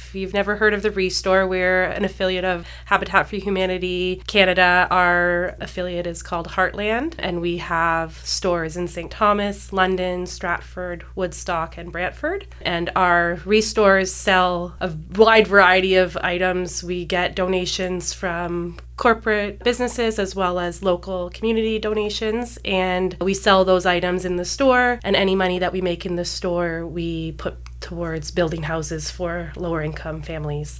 If you've never heard of the Restore, we're an affiliate of Habitat for Humanity Canada. Our affiliate is called Heartland, and we have stores in St. Thomas, London, Stratford, Woodstock, and Brantford. And our Restores sell a wide variety of items. We get donations from corporate businesses as well as local community donations, and we sell those items in the store, and any money that we make in the store we put towards building houses for lower income families.